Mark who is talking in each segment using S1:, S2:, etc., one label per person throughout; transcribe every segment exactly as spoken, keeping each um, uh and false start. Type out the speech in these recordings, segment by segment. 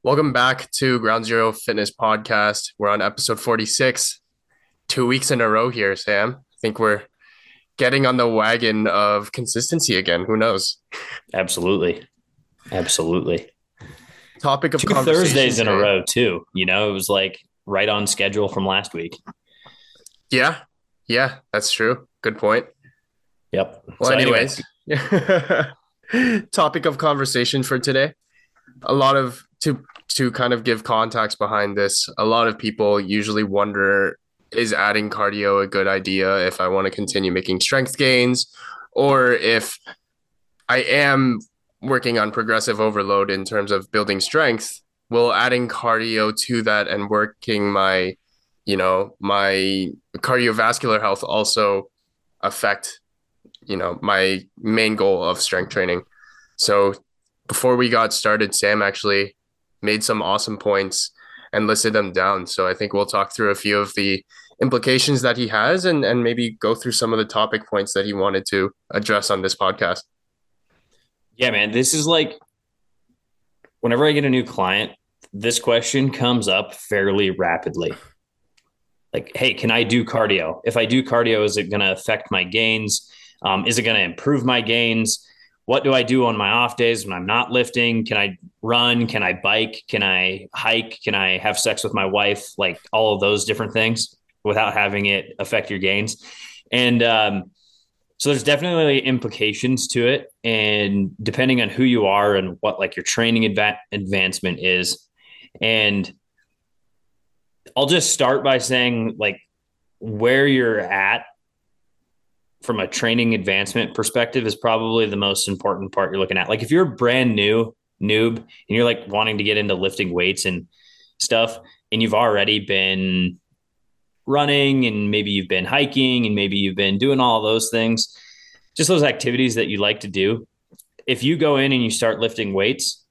S1: Welcome back to Ground Zero Fitness Podcast. We're on episode forty-six, two weeks in a row here, Sam. I think we're getting on the wagon of consistency again. Who knows?
S2: Absolutely. Absolutely.
S1: Topic of
S2: Two
S1: conversation
S2: Thursdays in a
S1: today.
S2: row, too. You know, it was like right on schedule from last week.
S1: Yeah, yeah, that's true. Good point.
S2: Yep.
S1: Well,
S2: So, anyway,
S1: anyways, topic of conversation for today. A lot of to to kind of give context behind this, a lot of people usually wonder, is adding cardio a good idea if I want to continue making strength gains, or if I am working on progressive overload in terms of building strength, will adding cardio to that and working my, you know, my cardiovascular health also affect, you know, my main goal of strength training. So before we got started, Sam actually made some awesome points and listed them down. So I think we'll talk through a few of the implications that he has and, and maybe go through some of the topic points that he wanted to address on this podcast.
S2: yeah, man, this is like whenever I get a new client, this question comes up fairly rapidly. Like, hey, can I do cardio? If I do cardio, is it going to affect my gains? Um, is it going to improve my gains? What do I do on my off days when I'm not lifting? Can I run? Can I bike? Can I hike? Can I have sex with my wife? Like all of those different things without having it affect your gains. And um, so there's definitely implications to it. And depending on who you are and what like your training adva- advancement is. And I'll just start by saying like where you're at from a training advancement perspective is probably the most important part you're looking at. Like if you're brand new noob and you're like wanting to get into lifting weights and stuff, and you've already been running and maybe you've been hiking and maybe you've been doing all those things, just those activities that you like to do. If you go in and you start lifting weights,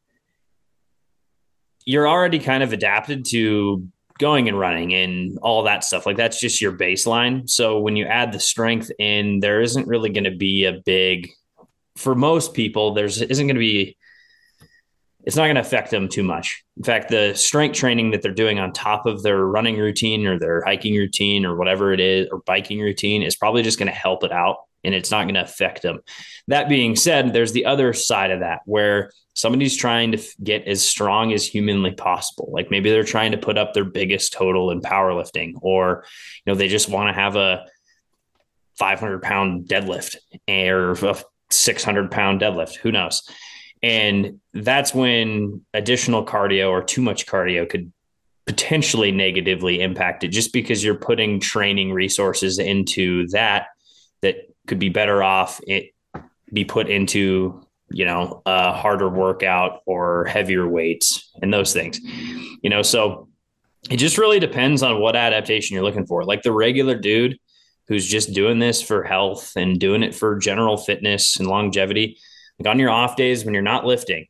S2: you're already kind of adapted to going and running and all that stuff. Like that's just your baseline. So when you add the strength in, there isn't really going to be a big, for most people, there's isn't going to be, it's not going to affect them too much. In fact, the strength training that they're doing on top of their running routine or their hiking routine or whatever it is, or biking routine is probably just going to help it out and it's not going to affect them. That being said, there's the other side of that where somebody's trying to get as strong as humanly possible. Like maybe they're trying to put up their biggest total in powerlifting, or, you know, they just want to have a five hundred pound deadlift or a six hundred pound deadlift. Who knows? And that's when additional cardio or too much cardio could potentially negatively impact it just because you're putting training resources into that that could be better off it be put into, you know, a harder workout or heavier weights and those things, you know, so it just really depends on what adaptation you're looking for. Like the regular dude who's just doing this for health and doing it for general fitness and longevity, like on your off days when you're not lifting,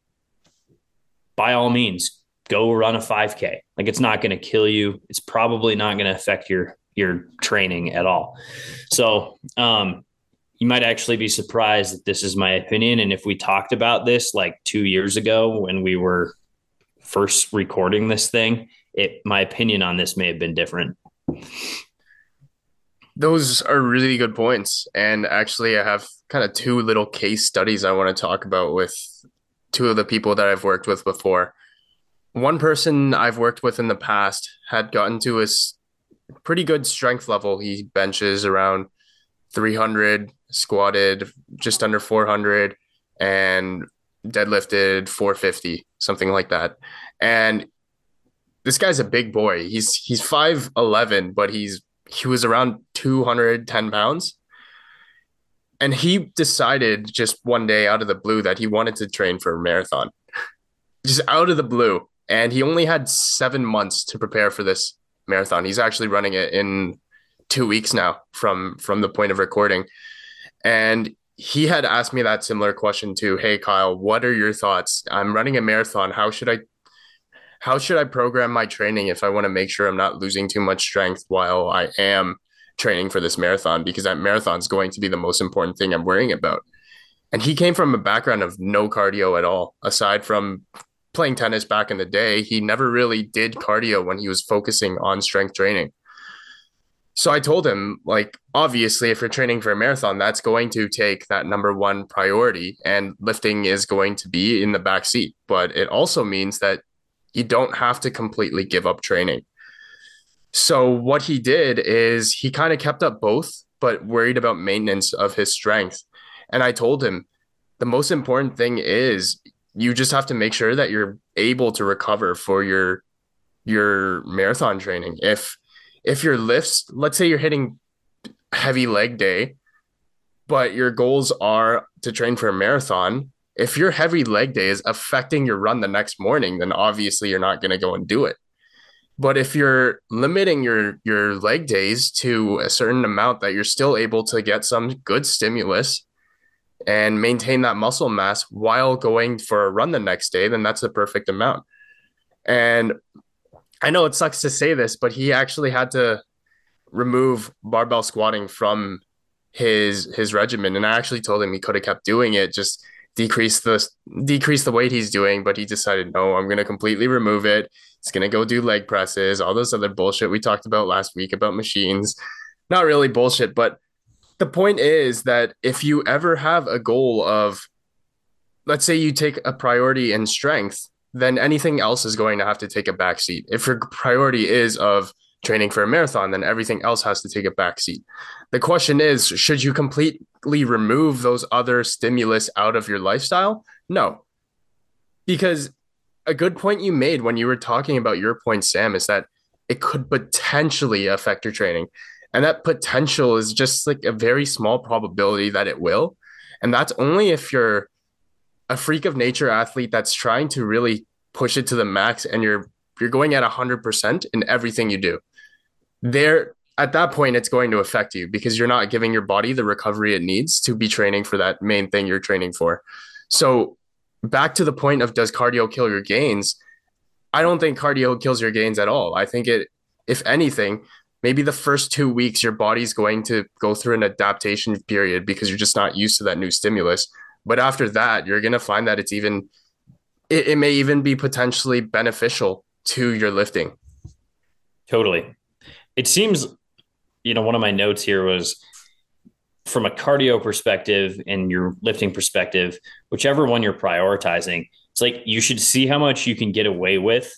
S2: by all means, go run a five K. Like it's not going to kill you. It's probably not going to affect your your training at all. So um, you might actually be surprised that this is my opinion. And if we talked about this like two years ago when we were first recording this thing, it my opinion on this may have been different.
S1: Those are really good points. And actually, I have kind of two little case studies I want to talk about with two of the people that I've worked with before. One person I've worked with in the past had gotten to a pretty good strength level. He benches around three hundred, squatted just under four hundred, and deadlifted four fifty, something like that. And this guy's a big boy. He's he's five eleven, but he's he was around two hundred ten pounds. And he decided just one day out of the blue that he wanted to train for a marathon, just out of the blue. And he only had seven months to prepare for this marathon. He's actually running it in two weeks now from from the point of recording. And he had asked me that similar question too. Hey, Kyle, what are your thoughts? I'm running a marathon. How should I how should I program my training if I want to make sure I'm not losing too much strength while I am training for this marathon? Because that marathon is going to be the most important thing I'm worrying about. And he came from a background of no cardio at all, aside from playing tennis back in the day, he never really did cardio when he was focusing on strength training. So I told him, like, obviously, if you're training for a marathon, that's going to take that number one priority, and lifting is going to be in the back seat. But it also means that you don't have to completely give up training. So what he did is he kind of kept up both, but worried about maintenance of his strength. And I told him the most important thing is you just have to make sure that you're able to recover for your your marathon training. If if your lifts, let's say you're hitting heavy leg day, but your goals are to train for a marathon, if your heavy leg day is affecting your run the next morning, then obviously you're not going to go and do it. But if you're limiting your your leg days to a certain amount that you're still able to get some good stimulus and maintain that muscle mass while going for a run the next day, then that's the perfect amount. And I know it sucks to say this, but he actually had to remove barbell squatting from his his regimen. And I actually told him he could have kept doing it, just decrease the decrease the weight he's doing, but he decided, no, I'm gonna completely remove it. He's gonna go do leg presses, all those other bullshit we talked about last week about machines. Not really bullshit, but the point is that if you ever have a goal of, let's say you take a priority in strength, then anything else is going to have to take a back seat. If your priority is of training for a marathon, then everything else has to take a back seat. The question is, should you completely remove those other stimulus out of your lifestyle? No, because a good point you made when you were talking about your point, Sam, is that it could potentially affect your training. And that potential is just like a very small probability that it will. And that's only if you're a freak of nature athlete that's trying to really push it to the max and you're you're going at one hundred percent in everything you do. There at that point it's going to affect you because you're not giving your body the recovery it needs to be training for that main thing you're training for. So back to the point of, does cardio kill your gains? I don't think cardio kills your gains at all. I think it, if anything, maybe the first two weeks your body's going to go through an adaptation period because you're just not used to that new stimulus. But after that, you're going to find that it's even, it, it may even be potentially beneficial to your lifting.
S2: Totally. It seems, you know, one of my notes here was from a cardio perspective and your lifting perspective, whichever one you're prioritizing, it's like you should see how much you can get away with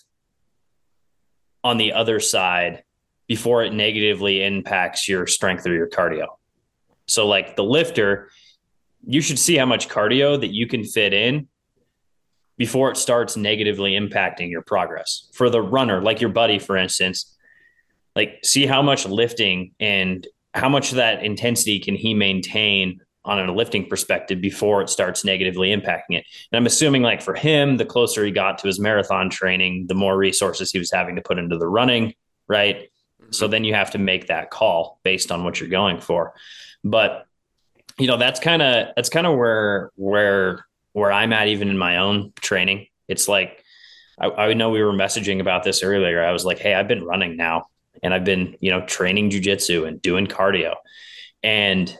S2: on the other side before it negatively impacts your strength or your cardio. So like the lifter, you should see how much cardio that you can fit in before it starts negatively impacting your progress. For the runner, like your buddy, for instance, like see how much lifting and how much of that intensity can he maintain on a lifting perspective before it starts negatively impacting it. And I'm assuming like for him, the closer he got to his marathon training, the more resources he was having to put into the running, right? Mm-hmm. So then you have to make that call based on what you're going for. But you know, that's kind of, that's kind of where, where, where I'm at, even in my own training. It's like, I, I know we were messaging about this earlier. I was like, hey, I've been running now and I've been, you know, training jujitsu and doing cardio, and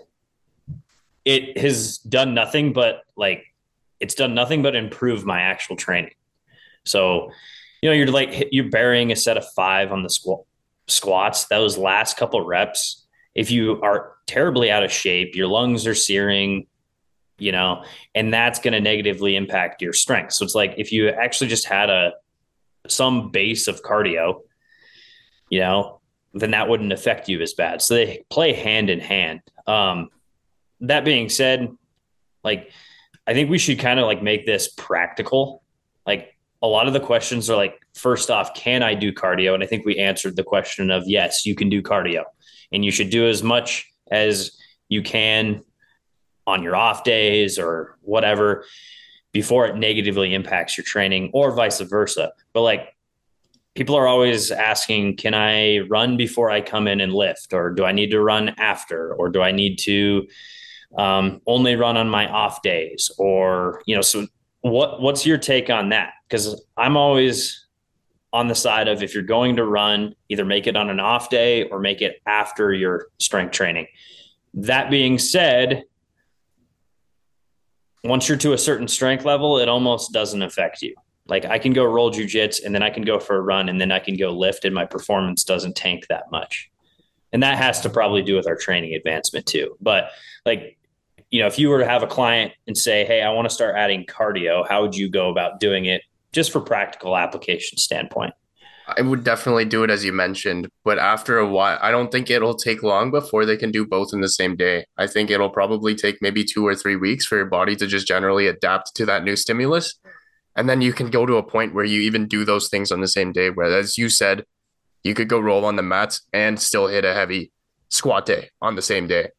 S2: it has done nothing but like, it's done nothing but improve my actual training. So, you know, you're like, you're burying a set of five on the squat squats, those last couple reps. If you are terribly out of shape, your lungs are searing, you know, and that's going to negatively impact your strength. So it's like, if you actually just had a, some base of cardio, you know, then that wouldn't affect you as bad. So they play hand in hand. Um, that being said, like, I think we should kind of like make this practical. Like a lot of the questions are like, first off, can I do cardio? And I think we answered the question of yes, you can do cardio. And you should do as much as you can on your off days or whatever before it negatively impacts your training, or vice versa. But like people are always asking, can I run before I come in and lift? Or do I need to run after? Or do I need to um, only run on my off days? Or, you know, so what, what's your take on that? Because I'm always on the side of, if you're going to run, either make it on an off day or make it after your strength training. That being said, once you're to a certain strength level, it almost doesn't affect you. Like I can go roll jujitsu and then I can go for a run and then I can go lift and my performance doesn't tank that much. And that has to probably do with our training advancement too. But like, you know, if you were to have a client and say, hey, I want to start adding cardio, how would you go about doing it just for practical application standpoint?
S1: I would definitely do it as you mentioned, but after a while, I don't think it'll take long before they can do both in the same day. I think it'll probably take maybe two or three weeks for your body to just generally adapt to that new stimulus. And then you can go to a point where you even do those things on the same day, where, as you said, you could go roll on the mats and still hit a heavy squat day on the same day.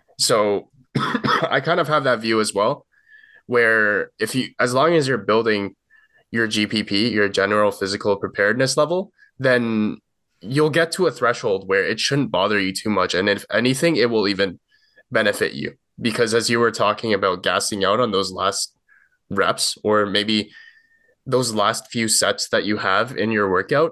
S1: So I kind of have that view as well, where if you, as long as you're building your G P P, your general physical preparedness level, then you'll get to a threshold where it shouldn't bother you too much. And if anything, it will even benefit you. Because as you were talking about gassing out on those last reps, or maybe those last few sets that you have in your workout,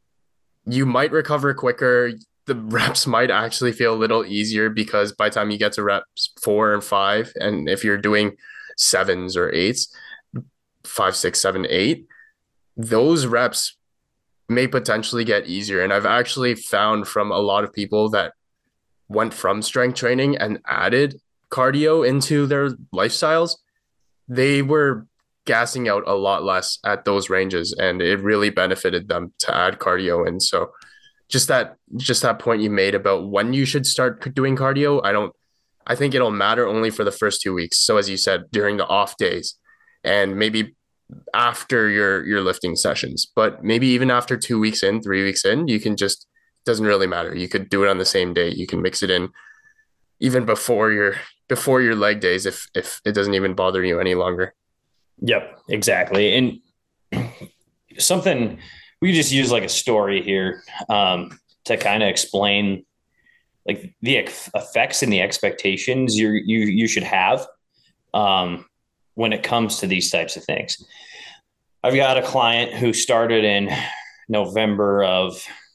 S1: you might recover quicker. The reps might actually feel a little easier because by the time you get to reps four and five, and if you're doing sevens or eights, five, six, seven, eight, those reps may potentially get easier. And I've actually found from a lot of people that went from strength training and added cardio into their lifestyles, they were gassing out a lot less at those ranges, and it really benefited them to add cardio. And so just that just that point you made about when you should start doing cardio, I don't I think it'll matter only for the first two weeks. So as you said, during the off days and maybe after your your lifting sessions, but maybe even after two weeks in, three weeks in, you can just, doesn't really matter. You could do it on the same day. You can mix it in even before your before your leg days if if it doesn't even bother you any longer.
S2: Yep, exactly. And something we just use like a story here um, to kind of explain like the effects and the expectations you you you should have um, when it comes to these types of things. I've got a client who started in November of,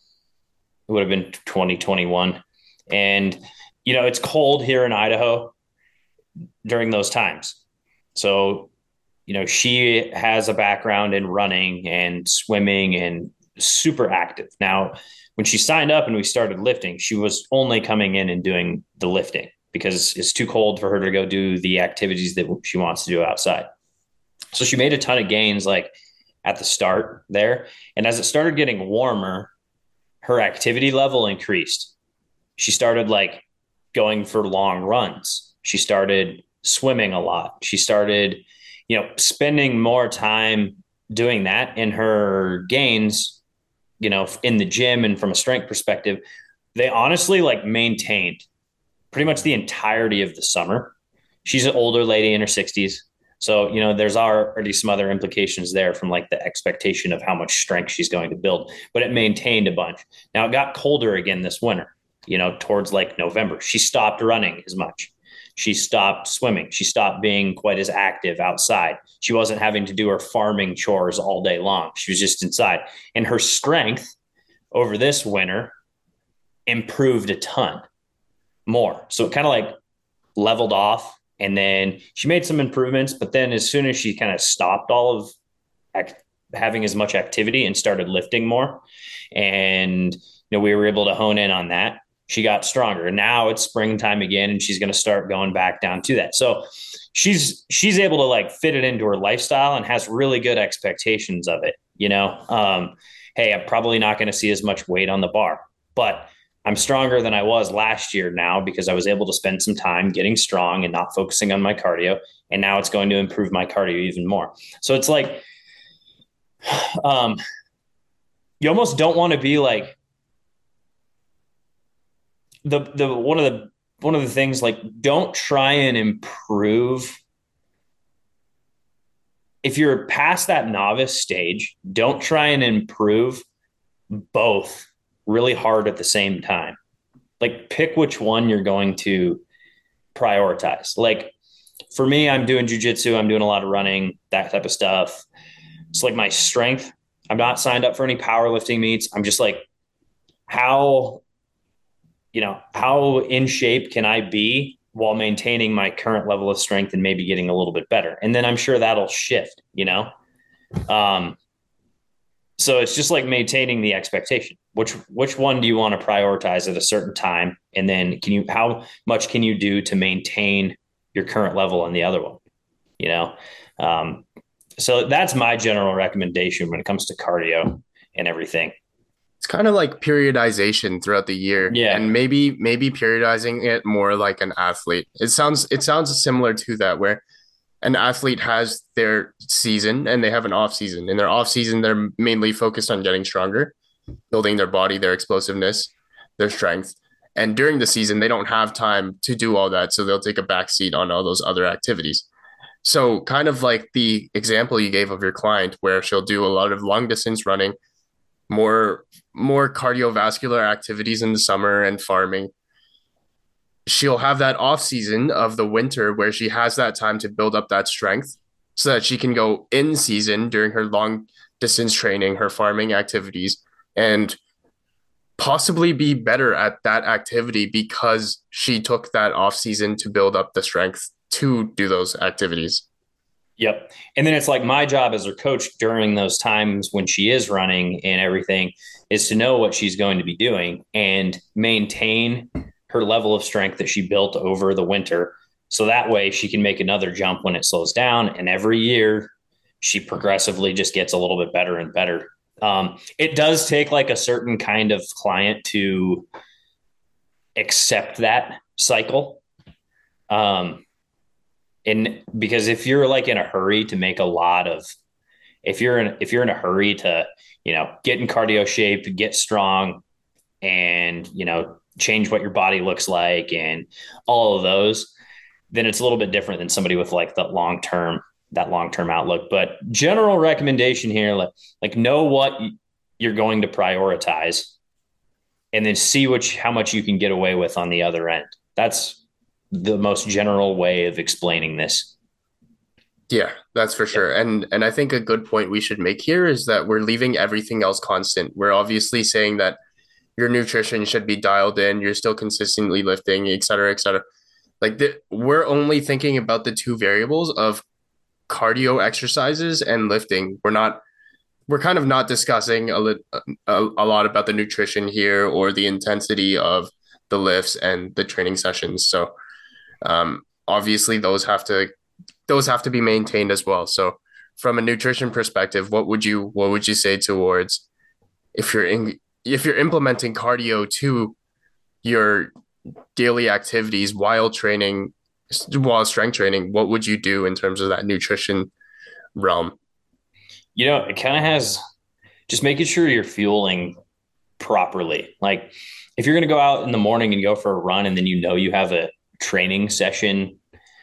S2: it would have been twenty twenty-one, and you know it's cold here in Idaho during those times, so you know, she has a background in running and swimming and super active. Now, when she signed up and we started lifting, she was only coming in and doing the lifting because it's too cold for her to go do the activities that she wants to do outside. So she made a ton of gains like at the start there. And as it started getting warmer, her activity level increased. She started like going for long runs. She started swimming a lot. She started you know, spending more time doing that, in her gains, you know, in the gym and from a strength perspective, they honestly like maintained pretty much the entirety of the summer. She's an older lady in her sixties. So, you know, there's already some other implications there from like the expectation of how much strength she's going to build, but it maintained a bunch. Now it got colder again this winter, you know, towards like November. She stopped running as much. She stopped swimming. She stopped being quite as active outside. She wasn't having to do her farming chores all day long. She was just inside. And her strength over this winter improved a ton more. So it kind of like leveled off. And then she made some improvements. But then as soon as she kind of stopped all of act- having as much activity and started lifting more, and you know, we were able to hone in on that, she got stronger. And now it's springtime again, and she's going to start going back down to that. So she's she's able to like fit it into her lifestyle and has really good expectations of it. You know, um, hey, I'm probably not going to see as much weight on the bar, but I'm stronger than I was last year now because I was able to spend some time getting strong and not focusing on my cardio. And now it's going to improve my cardio even more. So it's like, um, you almost don't want to be like, the the one of the one of the things, like, don't try and improve. If you're past that novice stage, don't try and improve both really hard at the same time. Like, pick which one you're going to prioritize. Like, for me, I'm doing jujitsu, I'm doing a lot of running, that type of stuff. It's like my strength. I'm not signed up for any powerlifting meets. I'm just like, how you know, how in shape can I be while maintaining my current level of strength and maybe getting a little bit better? And then I'm sure that'll shift, you know? Um, so it's just like maintaining the expectation. Which which one do you want to prioritize at a certain time, and then can you how much can you do to maintain your current level on the other one? You know, um, so that's my general recommendation when it comes to cardio and everything.
S1: It's kind of like periodization throughout the year,
S2: Yeah.
S1: and maybe maybe periodizing it more like an athlete. It sounds it sounds similar to that, where an athlete has their season and they have an off season. In their off season, they're mainly focused on getting stronger, building their body, their explosiveness, their strength. And during the season, they don't have time to do all that, so they'll take a back seat on all those other activities. So, kind of like the example you gave of your client, where she'll do a lot of long distance running, more more cardiovascular activities in the summer and farming. She'll have that off season of the winter where she has that time to build up that strength so that she can go in season during her long distance training, her farming activities, and possibly be better at that activity because she took that off season to build up the strength to do those activities.
S2: Yep. And then it's like my job as her coach during those times when she is running and everything is to know what she's going to be doing and maintain her level of strength that she built over the winter. So that way she can make another jump when it slows down. And every year she progressively just gets a little bit better and better. Um, it does take like a certain kind of client to accept that cycle. Um, and because if you're like in a hurry to make a lot of, if you're in, if you're in a hurry to, you know, get in cardio shape, get strong and, you know, change what your body looks like and all of those, then it's a little bit different than somebody with like the long-term, that long-term outlook. But general recommendation here, like, like know what you're going to prioritize and then see which, how much you can get away with on the other end. That's the most general way of explaining this.
S1: Yeah, that's for sure. And and I think a good point we should make here is that we're leaving everything else constant. We're obviously saying that your nutrition should be dialed in, you're still consistently lifting, et cetera, et cetera. Like the, we're only thinking about the two variables of cardio exercises and lifting. We're not we're kind of not discussing a, a, a lot about the nutrition here or the intensity of the lifts and the training sessions. So um, obviously those have to those have to be maintained as well. So from a nutrition perspective, what would you what would you say towards if you're in if you're implementing cardio to your daily activities while training while strength training, what would you do in terms of that nutrition realm?
S2: You know, it kind of has just making sure you're fueling properly. Like if you're going to go out in the morning and go for a run and then you know you have a training session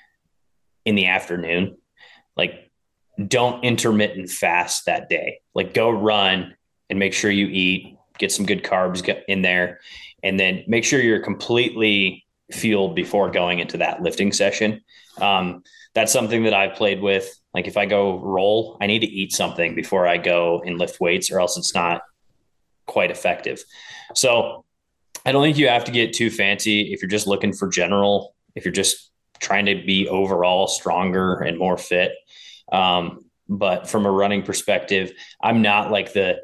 S2: in the afternoon, like don't intermittent fast that day. Like go run and make sure you eat, get some good carbs in there, and then make sure you're completely fueled before going into that lifting session. Um, that's something that I've played with. Like if I go roll, I need to eat something before I go and lift weights or else it's not quite effective. So I don't think you have to get too fancy if you're just looking for general, if you're just trying to be overall stronger and more fit. Um, but from a running perspective, I'm not like the,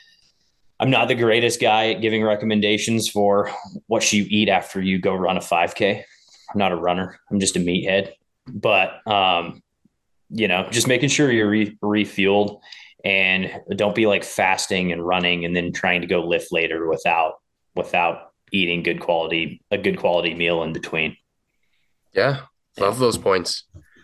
S2: I'm not the greatest guy at giving recommendations for what you eat after you go run a five K. I'm not a runner. I'm just a meathead, but, um, you know, just making sure you're re- refueled and don't be like fasting and running and then trying to go lift later without, without eating good quality, a good quality meal in between.
S1: Yeah, love those points.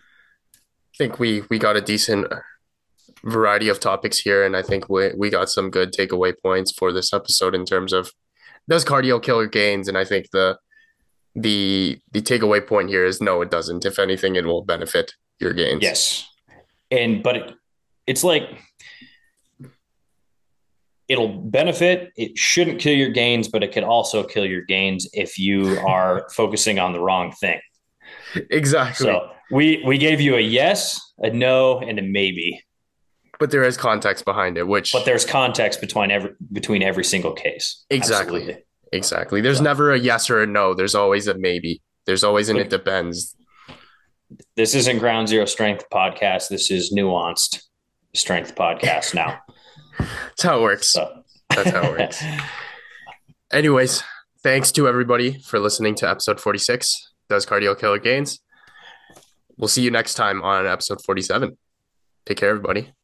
S1: I think we we got a decent variety of topics here, and I think we we got some good takeaway points for this episode in terms of does cardio kill your gains? And I think the the the takeaway point here is no, it doesn't. If anything, it will benefit your gains.
S2: Yes, and but it, it's like it'll benefit. It shouldn't kill your gains, but it could also kill your gains if you are focusing on the wrong thing.
S1: Exactly.
S2: So we we gave you a yes, a no, and a maybe.
S1: But there is context behind it, which
S2: but there's context between every between every single case.
S1: Exactly.
S2: Absolutely.
S1: Exactly. There's so, never a yes or a no. There's always a maybe. There's always an look, it depends.
S2: This isn't Ground Zero Strength podcast. This is nuanced. strength podcast now.
S1: That's how it works.
S2: So.
S1: That's how it works. Anyways, thanks to everybody for listening to episode forty-six, Does Cardio Kill Gains? We'll see you next time on episode forty-seven. Take care, everybody.